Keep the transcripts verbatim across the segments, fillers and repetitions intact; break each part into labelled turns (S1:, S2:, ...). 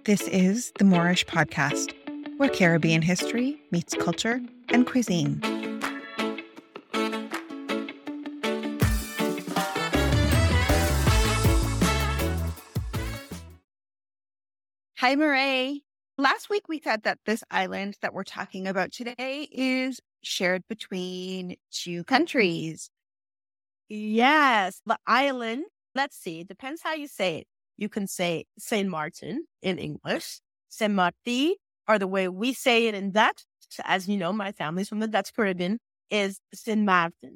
S1: This is the Moorish Podcast, where Caribbean history meets culture and cuisine. Hi, Marae. Last week we said that this island that we're talking about today is shared between two countries.
S2: Yes, the island, let's see, it depends how you say it. You can say Saint Martin in English, Saint Martin, or the way we say it in Dutch, as you know, my family's from the Dutch Caribbean, is Saint Martin.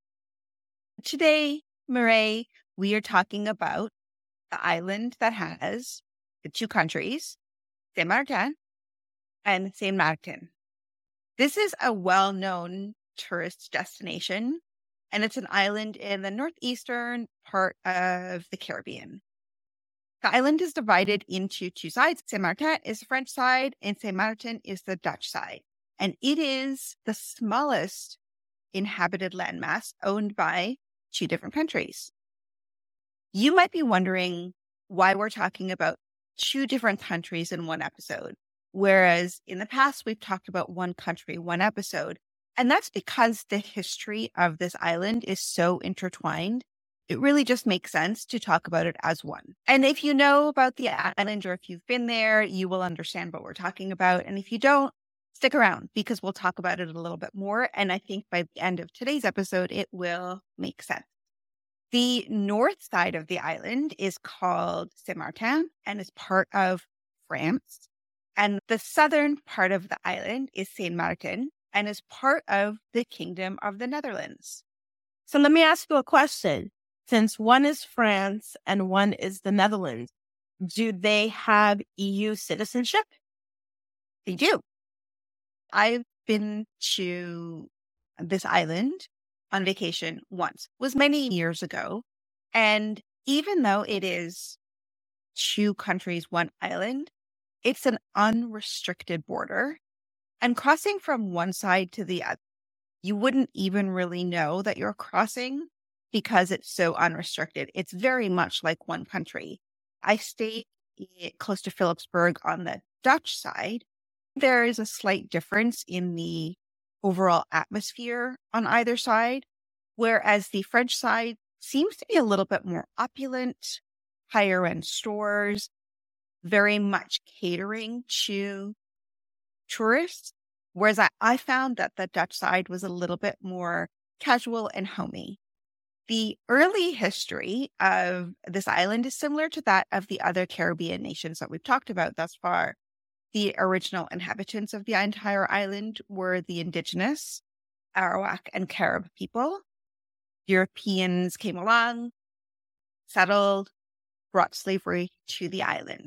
S1: Today, Marae, we are talking about the island that has the two countries, Saint Martin and Saint Martin. This is a well-known tourist destination, and it's an island in the northeastern part of the Caribbean. The island is divided into two sides. Saint Martin is the French side, and Saint Martin is the Dutch side. And it is the smallest inhabited landmass owned by two different countries. You might be wondering why we're talking about two different countries in one episode, whereas in the past, we've talked about one country, one episode. And that's because the history of this island is so intertwined. It really just makes sense to talk about it as one. And if you know about the island or if you've been there, you will understand what we're talking about. And if you don't, stick around because we'll talk about it a little bit more. And I think by the end of today's episode, it will make sense. The north side of the island is called Saint Martin and is part of France. And the southern part of the island is Saint Martin and is part of the Kingdom of the Netherlands.
S2: So let me ask you a question. Since one is France and one is the Netherlands, do they have E U citizenship?
S1: They do. I've been to this island on vacation once. It was many years ago. And even though it is two countries, one island, it's an unrestricted border. And crossing from one side to the other, you wouldn't even really know that you're crossing because it's so unrestricted. It's very much like one country. I stayed close to Philipsburg on the Dutch side. There is a slight difference in the overall atmosphere on either side, whereas the French side seems to be a little bit more opulent, higher end stores, very much catering to tourists, whereas I, I found that the Dutch side was a little bit more casual and homey. The early history of this island is similar to that of the other Caribbean nations that we've talked about thus far. The original inhabitants of the entire island were the indigenous Arawak and Carib people. Europeans came along, settled, brought slavery to the island.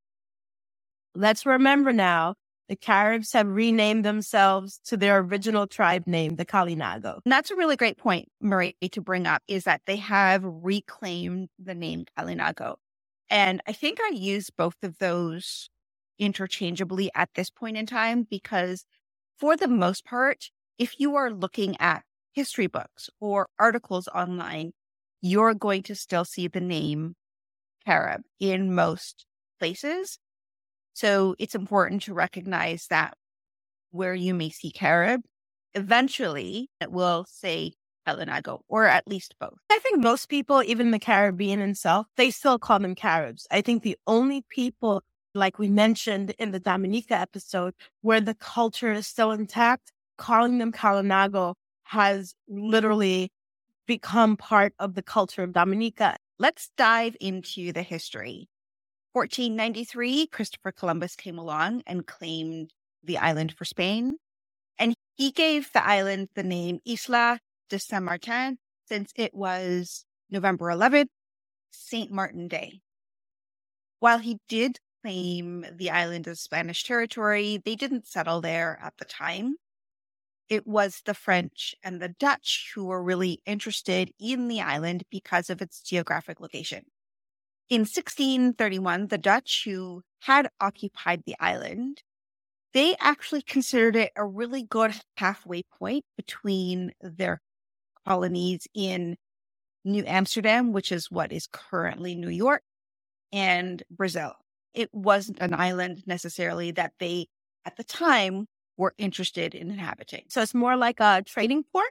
S2: Let's remember now, the Caribs have renamed themselves to their original tribe name, the Kalinago.
S1: And that's a really great point, Marie, to bring up, is that they have reclaimed the name Kalinago. And I think I use both of those interchangeably at this point in time because for the most part, if you are looking at history books or articles online, you're going to still see the name Carib in most places. So it's important to recognize that where you may see Carib, eventually it will say Kalinago, or at least both.
S2: I think most people, even the Caribbean itself, they still call them Caribs. I think the only people, like we mentioned in the Dominica episode, where the culture is still intact, calling them Kalinago has literally become part of the culture of Dominica.
S1: Let's dive into the history. fourteen ninety-three, Christopher Columbus came along and claimed the island for Spain. And he gave the island the name Isla de Saint Martin since it was November eleventh, Saint Martin Day. While he did claim the island as Spanish territory, they didn't settle there at the time. It was the French and the Dutch who were really interested in the island because of its geographic location. In sixteen thirty-one, the Dutch, who had occupied the island, they actually considered it a really good halfway point between their colonies in New Amsterdam, which is what is currently New York, and Brazil. it wasn't an island necessarily that they, at the time, were interested in inhabiting.
S2: So it's more like a trading port?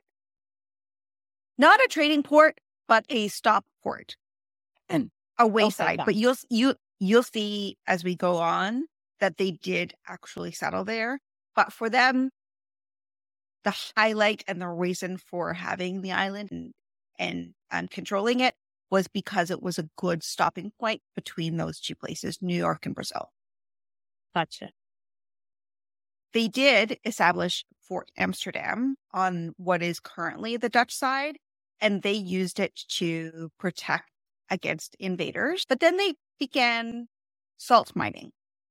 S1: Not a trading port, but a stop port and a wayside.
S2: Okay,
S1: but you'll you you'll see as we go on that they did actually settle there. But for them, the highlight and the reason for having the island and and, and controlling it was because it was a good stopping point between those two places, New York and Brazil.
S2: Gotcha.
S1: They did establish Fort Amsterdam on what is currently the Dutch side, and they used it to protect against invaders. But then they began salt mining.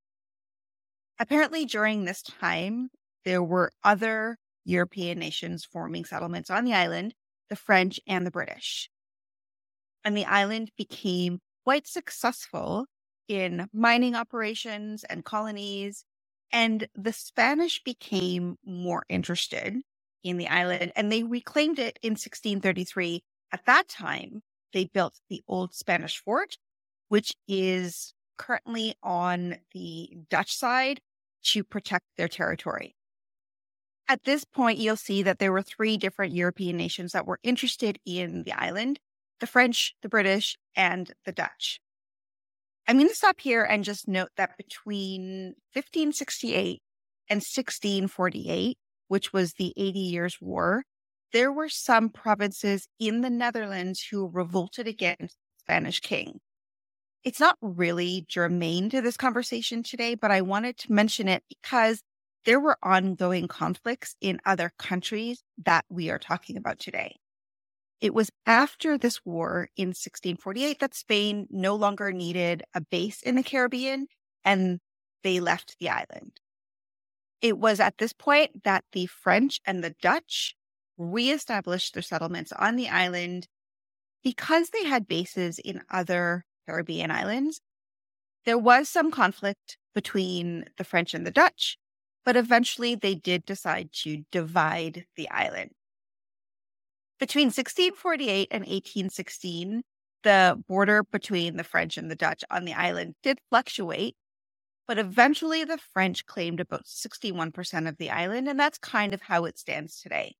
S1: Apparently, during this time, there were other European nations forming settlements on the island, the French and the British. And the island became quite successful in mining operations and colonies. And the Spanish became more interested in the island, and they reclaimed it in sixteen thirty-three. At that time, they built the Old Spanish Fort, which is currently on the Dutch side to protect their territory. At this point, you'll see that there were three different European nations that were interested in the island: the French, the British, and the Dutch. I'm going to stop here and just note that between fifteen sixty-eight and sixteen forty-eight, which was the Eighty Years' War, there were some provinces in the Netherlands who revolted against the Spanish king. It's not really germane to this conversation today, but I wanted to mention it because there were ongoing conflicts in other countries that we are talking about today. It was after this war in sixteen forty-eight that Spain no longer needed a base in the Caribbean, and they left the island. It was at this point that the French and the Dutch reestablished their settlements on the island. Because they had bases in other Caribbean islands, there was some conflict between the French and the Dutch, but eventually they did decide to divide the island. Between sixteen forty-eight and eighteen sixteen, the border between the French and the Dutch on the island did fluctuate, but eventually the French claimed about sixty-one percent of the island, and that's kind of how it stands today.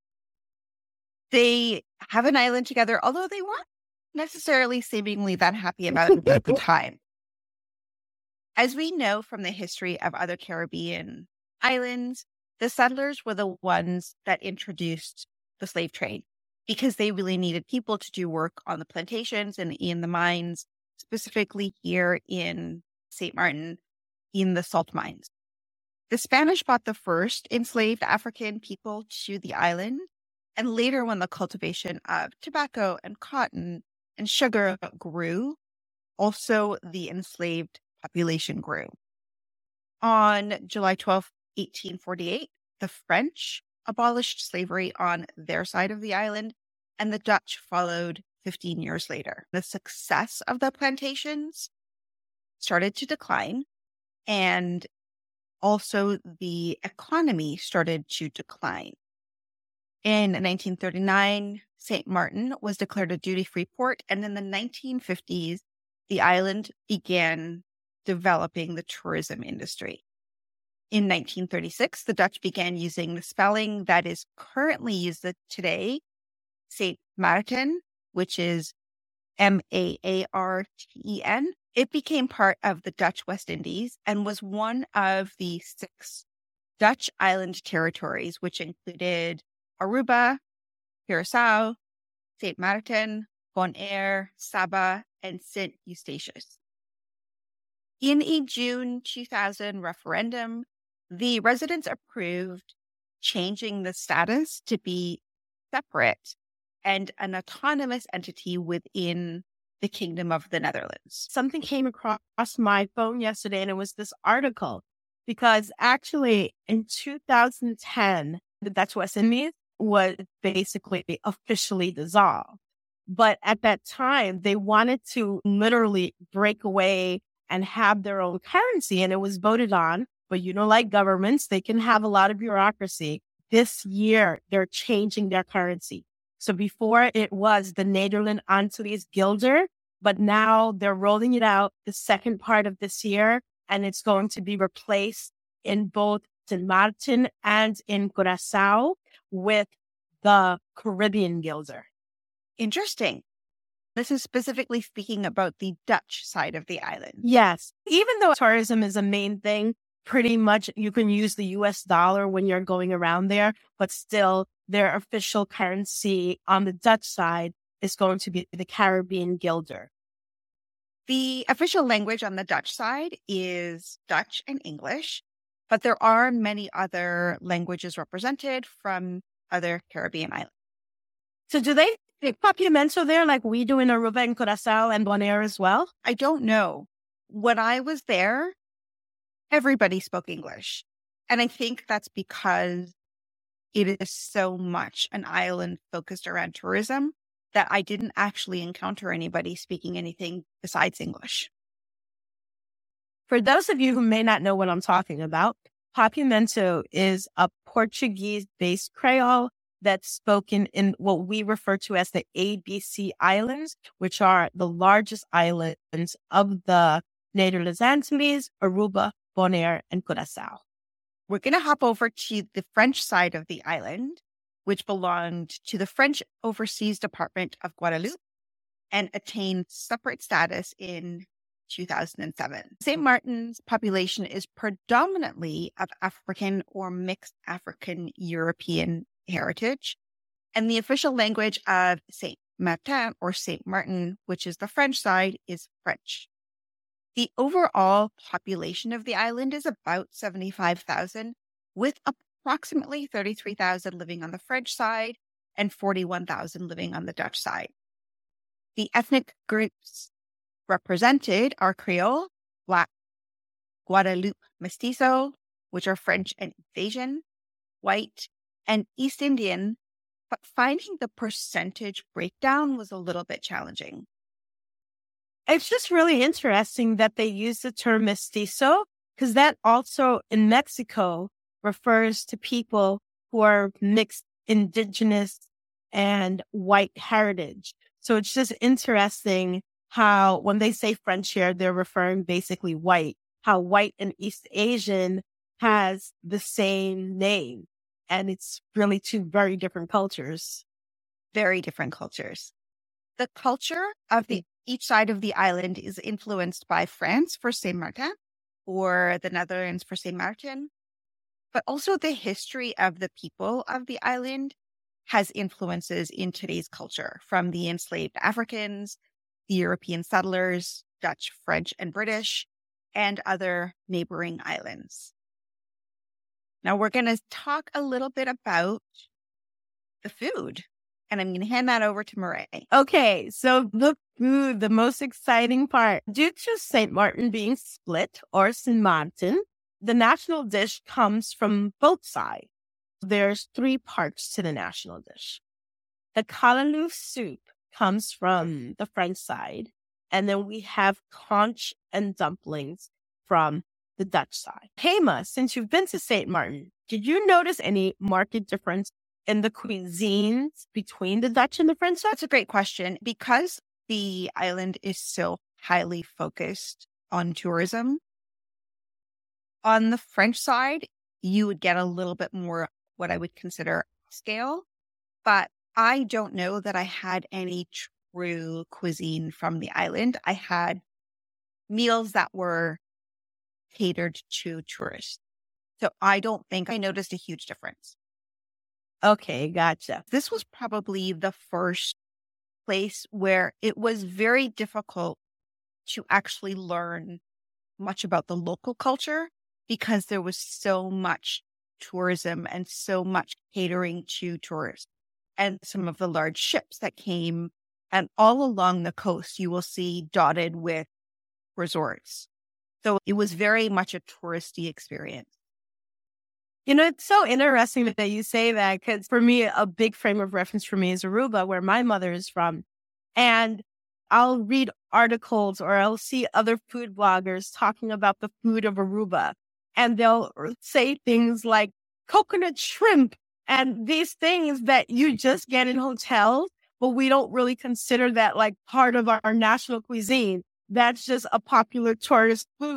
S1: They have an island together, although they weren't necessarily seemingly that happy about it at the time. As we know from the history of other Caribbean islands, the settlers were the ones that introduced the slave trade, because they really needed people to do work on the plantations and in the mines, specifically here in Saint Martin, in the salt mines. The Spanish brought the first enslaved African people to the island, and later when the cultivation of tobacco and cotton and sugar grew, also the enslaved population grew. On July twelfth, eighteen forty-eight, the French abolished slavery on their side of the island, and the Dutch followed fifteen years later. The success of the plantations started to decline, and also the economy started to decline. In nineteen thirty-nine, Saint Martin was declared a duty-free port, and in the nineteen fifties, the island began developing the tourism industry. In nineteen thirty-six, the Dutch began using the spelling that is currently used today, Saint Maarten, which is M A A R T E N. It became part of the Dutch West Indies and was one of the six Dutch island territories, which included Aruba, Curaçao, Saint Maarten, Bonaire, Saba, and Saint Eustatius. In a June two thousand referendum, the residents approved changing the status to be separate and an autonomous entity within the Kingdom of the Netherlands.
S2: Something came across my phone yesterday, and it was this article, because actually in two thousand ten, the Dutch West Indies was basically officially dissolved. But at that time, they wanted to literally break away and have their own currency, and it was voted on. But you know, like governments, they can have a lot of bureaucracy. This year, they're changing their currency. So before it was the Nederland Antilles Guilder, but now they're rolling it out the second part of this year. and it's going to be replaced in both Saint Martin and in Curacao with the Caribbean Gilder.
S1: Interesting. This is specifically speaking about the Dutch side of the island.
S2: Yes. Even though tourism is a main thing, pretty much you can use the U S dollar when you're going around there, but still their official currency on the Dutch side is going to be the Caribbean Gilder.
S1: The official language on the Dutch side is Dutch and English, but there are many other languages represented from other Caribbean islands.
S2: So do they speak Papiamento there like we do in Aruba and Curacao and Bonaire as well?
S1: I don't know. When I was there, everybody spoke English. And I think that's because it is so much an island focused around tourism that I didn't actually encounter anybody speaking anything besides English.
S2: For those of you who may not know what I'm talking about, Papiamento is a Portuguese-based Creole that's spoken in what we refer to as the A B C Islands, which are the largest islands of the Nederlandse Antilles, Aruba, Bonaire, and Curacao.
S1: We're going to hop over to the French side of the island, which belonged to the French Overseas Department of Guadeloupe and attained separate status in two thousand seven. Saint Martin's population is predominantly of African or mixed African European heritage, and the official language of Saint Martin or Saint Martin, which is the French side, is French. The overall population of the island is about seventy-five thousand, with approximately thirty-three thousand living on the French side and forty-one thousand living on the Dutch side. The ethnic groups represented are Creole, Black, Guadeloupe Mestizo, which are French and Asian, White, and East Indian, but finding the percentage breakdown was a little bit challenging.
S2: It's just really interesting that they use the term mestizo, because that also in Mexico refers to people who are mixed indigenous and white heritage. So it's just interesting how when they say French here, they're referring basically white, how white and East Asian has the same name. And it's really two very different cultures.
S1: Very different cultures. The culture of the each side of the island is influenced by France for Saint Martin or the Netherlands for Saint Martin, but also the history of the people of the island has influences in today's culture from the enslaved Africans, the European settlers, Dutch, French, and British, and other neighboring islands. Now we're going to talk a little bit about the food, and I'm going to hand that over to Mireille.
S2: Okay, so the food, the most exciting part. Due to Saint Martin being split, or Saint Martin, the national dish comes from both sides. There's three parts to the national dish. The kalaloo soup comes from the French side, and then we have conch and dumplings from the Dutch side. Hema, since you've been to Saint Martin, did you notice any marked difference in the cuisines between the Dutch and the French side?
S1: That's a great question. Because the island is so highly focused on tourism, on the French side, you would get a little bit more what I would consider scale, but I don't know that I had any true cuisine from the island. I had meals that were catered to tourists. So I don't think I noticed a huge difference.
S2: Okay, gotcha.
S1: This was probably the first place where it was very difficult to actually learn much about the local culture because there was so much tourism and so much catering to tourists and some of the large ships that came. And all along the coast, you will see dotted with resorts. So it was very much a touristy experience.
S2: You know, it's so interesting that you say that because for me, a big frame of reference for me is Aruba, where my mother is from. And I'll read articles or I'll see other food bloggers talking about the food of Aruba. And they'll say things like coconut shrimp and these things that you just get in hotels, but we don't really consider that like part of our national cuisine. That's just a popular tourist food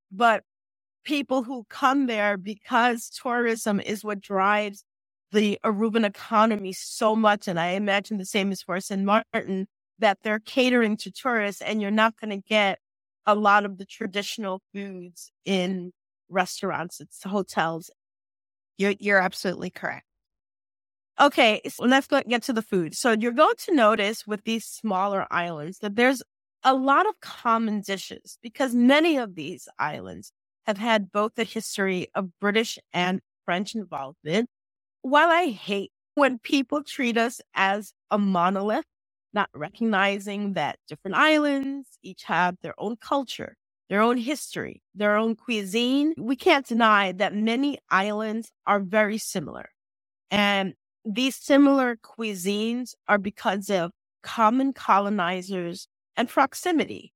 S2: but people who come there because tourism is what drives the Aruban economy so much. And I imagine the same is for Saint Martin, that they're catering to tourists and you're not going to get a lot of the traditional foods in restaurants, it's hotels.
S1: You're, you're absolutely correct.
S2: Okay, so let's go get to the food. So you're going to notice with these smaller islands that there's a lot of common dishes because many of these islands have had both the history of British and French involvement. While I hate when people treat us as a monolith, not recognizing that different islands each have their own culture, their own history, their own cuisine, we can't deny that many islands are very similar. And these similar cuisines are because of common colonizers and proximity.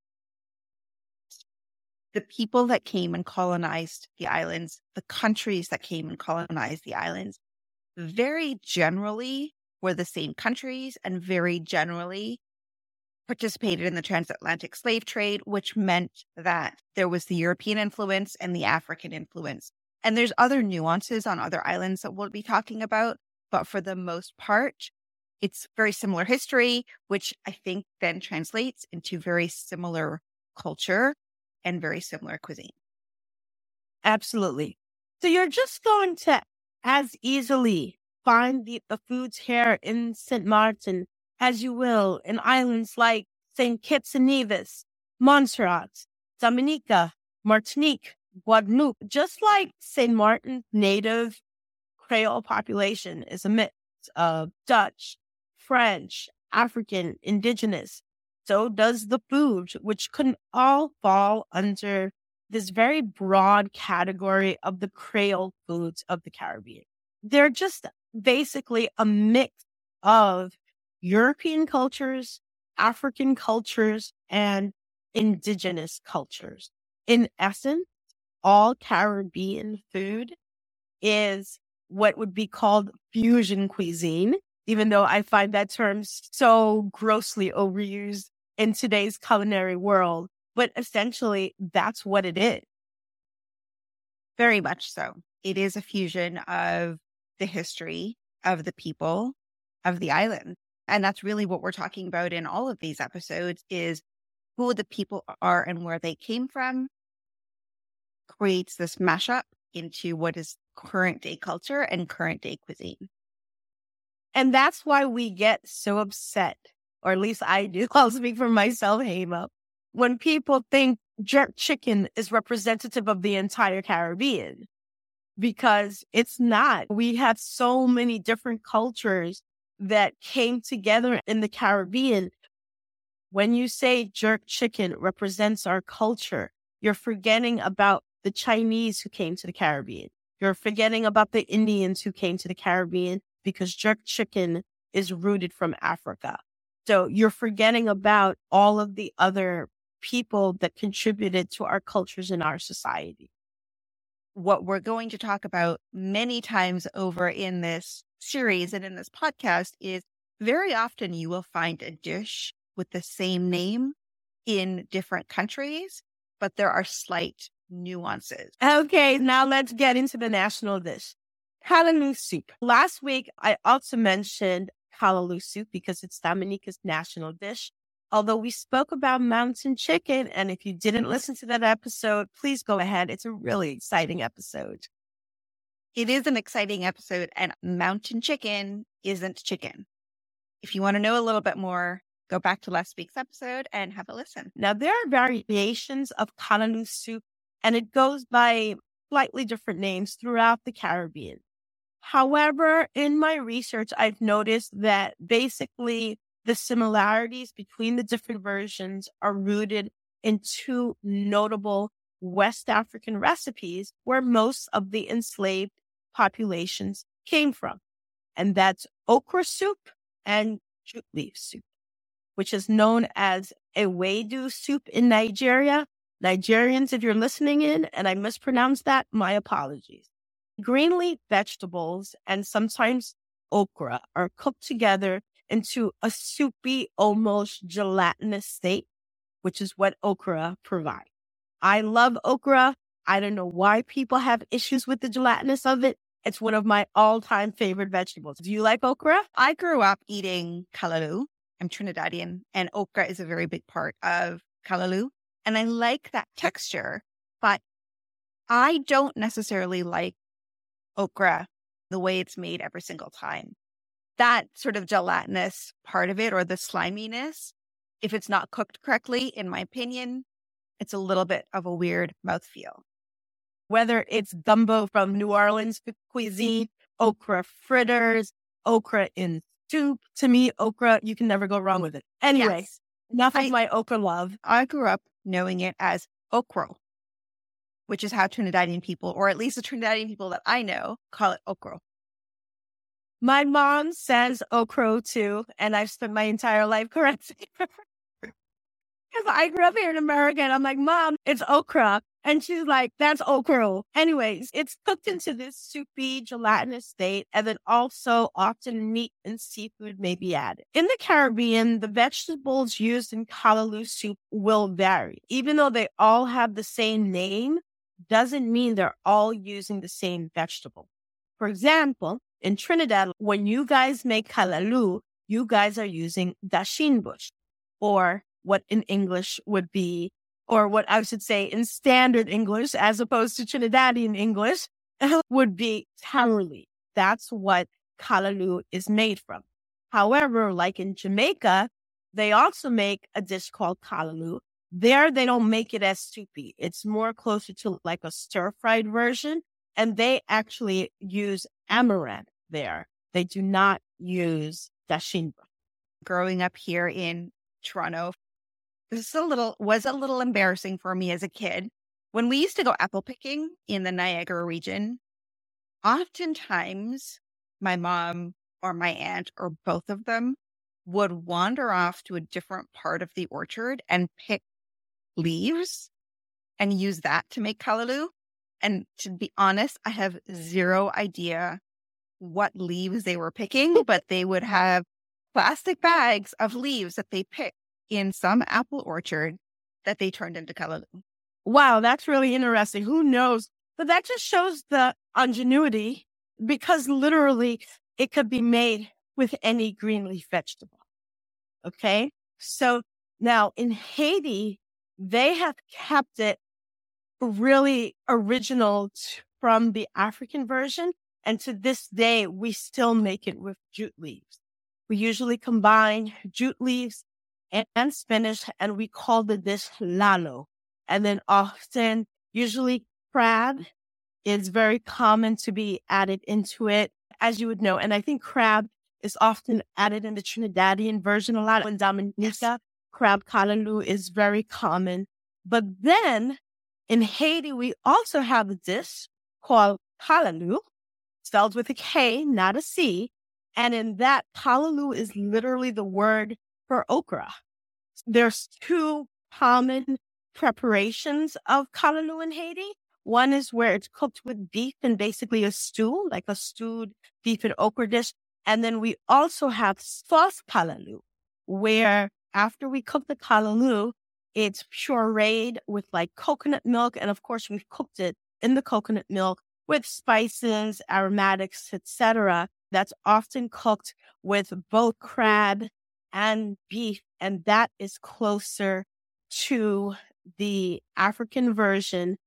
S1: The people that came and colonized the islands, the countries that came and colonized the islands, very generally were the same countries and very generally participated in the transatlantic slave trade, which meant that there was the European influence and the African influence. And there's other nuances on other islands that we'll be talking about. But for the most part, it's very similar history, which I think then translates into very similar culture and very similar cuisine.
S2: Absolutely. So you're just going to as easily find the, the foods here in Saint Martin as you will in islands like Saint Kitts and Nevis, Montserrat, Dominica, Martinique, Guadeloupe. Just like Saint Martin's native Creole population is a mix of Dutch, French, African, indigenous. So does the food, which can all fall under this very broad category of the Creole foods of the Caribbean. They're just basically a mix of European cultures, African cultures, and indigenous cultures. In essence, all Caribbean food is what would be called fusion cuisine, even though I find that term so grossly overused in today's culinary world. But essentially, that's what it is.
S1: Very much so. It is a fusion of the history of the people of the island. And that's really what we're talking about in all of these episodes is who the people are and where they came from creates this mashup into what is current day culture and current day cuisine.
S2: And that's why we get so upset, or at least I do. I'll speak for myself, Hema. When people think jerk chicken is representative of the entire Caribbean, because it's not. We have so many different cultures that came together in the Caribbean. When you say jerk chicken represents our culture, you're forgetting about the Chinese who came to the Caribbean. You're forgetting about the Indians who came to the Caribbean because jerk chicken is rooted from Africa. So you're forgetting about all of the other people that contributed to our cultures and our society.
S1: What we're going to talk about many times over in this series and in this podcast is very often you will find a dish with the same name in different countries, but there are slight nuances.
S2: Okay, now let's get into the national dish. Callaloo soup. Last week, I also mentioned callaloo soup because it's Dominica's national dish. Although we spoke about mountain chicken, and if you didn't listen to that episode, please go ahead. It's a really exciting episode.
S1: It is an exciting episode, and mountain chicken isn't chicken. If you want to know a little bit more, go back to last week's episode and have a listen.
S2: Now, there are variations of callaloo soup, and it goes by slightly different names throughout the Caribbean. However, in my research, I've noticed that basically the similarities between the different versions are rooted in two notable West African recipes where most of the enslaved populations came from. And that's okra soup and jute leaf soup, which is known as ewedu soup in Nigeria. Nigerians, if you're listening in and I mispronounced that, my apologies. Green leaf vegetables and sometimes okra are cooked together into a soupy, almost gelatinous state, which is what okra provides. I love okra. I don't know why people have issues with the gelatinous of it. It's one of my all-time favorite vegetables. Do you like okra?
S1: I grew up eating kalaloo. I'm Trinidadian, and okra is a very big part of kalaloo. And I like that texture, but I don't necessarily like okra the way it's made every single time. That sort of gelatinous part of it, or the sliminess, if it's not cooked correctly, in my opinion, it's a little bit of a weird mouthfeel.
S2: Whether it's gumbo from New Orleans cuisine, okra fritters, okra in soup, to me, okra, you can never go wrong with it. Anyway,
S1: Yes.
S2: enough
S1: I-
S2: of my okra love.
S1: I grew up knowing it as okro, which is how Trinidadian people, or at least the Trinidadian people that I know, call it okro.
S2: My mom says okra too, and I've spent my entire life correcting her. Because I grew up here in America, and I'm like, Mom, it's okra. And she's like, that's okra. Anyways, it's cooked into this soupy, gelatinous state, and then also often meat and seafood may be added. In the Caribbean, the vegetables used in kalaloo soup will vary. Even though they all have the same name, doesn't mean they're all using the same vegetable. For example, in Trinidad, when you guys make kalaloo, you guys are using dasheen bush, or what in English would be, or what I should say in standard English, as opposed to Trinidadian English, would be taro leaf. That's what kalaloo is made from. However, like in Jamaica, they also make a dish called kalaloo. There, they don't make it as soupy. It's more closer to like a stir-fried version, and they actually use amaranth there. They do not use dasheen bush.
S1: Growing up here in Toronto, this is a little was a little embarrassing for me as a kid. When we used to go apple picking in the Niagara region, oftentimes my mom or my aunt or both of them would wander off to a different part of the orchard and pick leaves and use that to make kalaloo. And to be honest, I have zero idea what leaves they were picking, but they would have plastic bags of leaves that they picked in some apple orchard that they turned into kalaloo.
S2: Wow, that's really interesting. Who knows? But that just shows the ingenuity, because literally it could be made with any green leaf vegetable. Okay? So now in Haiti, they have kept it really original t- from the African version. And to this day, we still make it with jute leaves. We usually combine jute leaves and, and spinach, and we call the dish lalo. And then often, usually crab is very common to be added into it, as you would know. And I think crab is often added in the Trinidadian version a lot. In Dominica,
S1: Yes.
S2: crab kalaloo is very common. But then in Haiti, we also have a dish called kalaloo, spelled with a K, not a C. And in that, kalaloo is literally the word for okra. There's two common preparations of kalaloo in Haiti. One is where it's cooked with beef and basically a stew, like a stewed beef and okra dish. And then we also have sauce kalaloo, where after we cook the kalaloo, it's pureed with like coconut milk. And of course, we've cooked it in the coconut milk with spices, aromatics, et cetera. That's often cooked with both crab and beef. And that is closer to the African version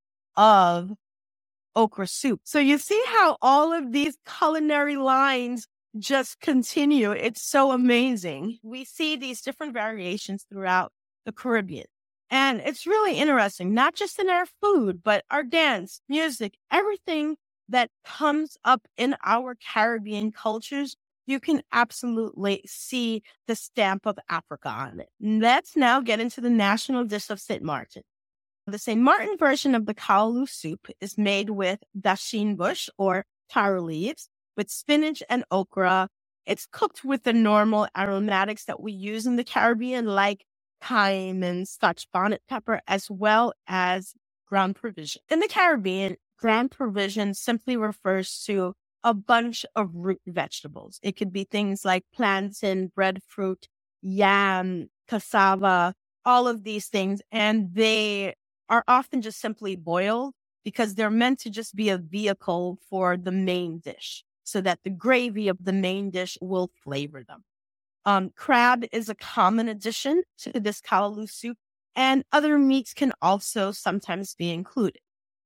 S2: of okra soup. So you see how all of these culinary lines just continue. It's so amazing. We see these different variations throughout the Caribbean. And it's really interesting, not just in our food, but our dance, music, everything that comes up in our Caribbean cultures. You can absolutely see the stamp of Africa on it. Let's now get into the national dish of Saint Martin. The Saint Martin version of the kalaloo soup is made with dasheen bush or taro leaves, with spinach and okra. It's cooked with the normal aromatics that we use in the Caribbean, like thyme and Scotch bonnet pepper, as well as ground provision. In the Caribbean, ground provision simply refers to a bunch of root vegetables. It could be things like plantain, breadfruit, yam, cassava, all of these things. And they are often just simply boiled because they're meant to just be a vehicle for the main dish so that the gravy of the main dish will flavor them. Um, crab is a common addition to this kalaloo soup, and other meats can also sometimes be included.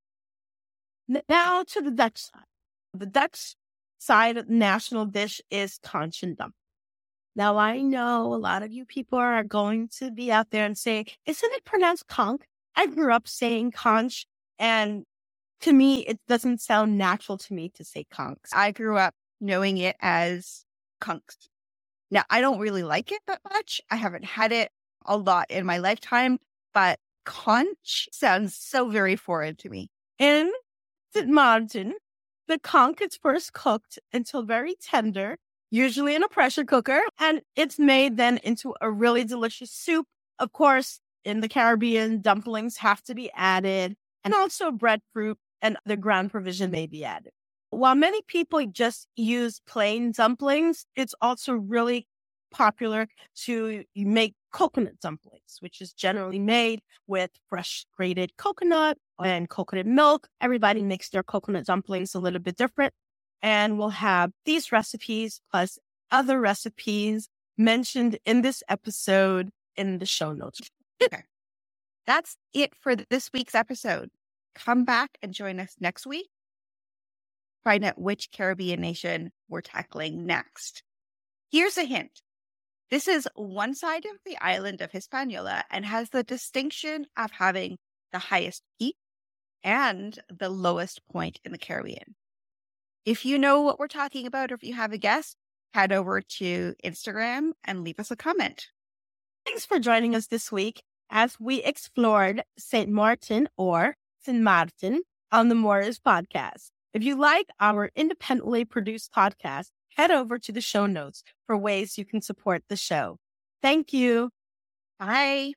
S2: Now to the Dutch side. The Dutch side of the national dish is conch and dumplings. Now, I know a lot of you people are going to be out there and say, isn't it pronounced conch? I grew up saying conch, and to me, it doesn't sound natural to me to say conch.
S1: I grew up knowing it as conch. Now, I don't really like it that much. I haven't had it a lot in my lifetime, but conch sounds so very foreign to me.
S2: In Saint Maarten, the conch is first cooked until very tender, usually in a pressure cooker, and it's made then into a really delicious soup. Of course, in the Caribbean, dumplings have to be added, and also breadfruit and the ground provision may be added. While many people just use plain dumplings, it's also really popular to make coconut dumplings, which is generally made with fresh grated coconut and coconut milk. Everybody makes their coconut dumplings a little bit different. And we'll have these recipes plus other recipes mentioned in this episode in the show notes.
S1: Okay. That's it for this week's episode. Come back and join us next week. Find out which Caribbean nation we're tackling next. Here's a hint. This is one side of the island of Hispaniola and has the distinction of having the highest peak and the lowest point in the Caribbean. If you know what we're talking about, or if you have a guess, head over to Instagram and leave us a comment.
S2: Thanks for joining us this week as we explored Saint Maarten or Saint Maarten on the Moorish Podcast. If you like our independently produced podcast, head over to the show notes for ways you can support the show. Thank you.
S1: Bye.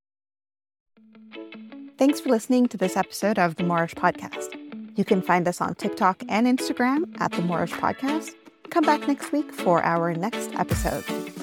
S1: Thanks for listening to this episode of the Moorish Podcast. You can find us on TikTok and Instagram at the Moorish Podcast. Come back next week for our next episode.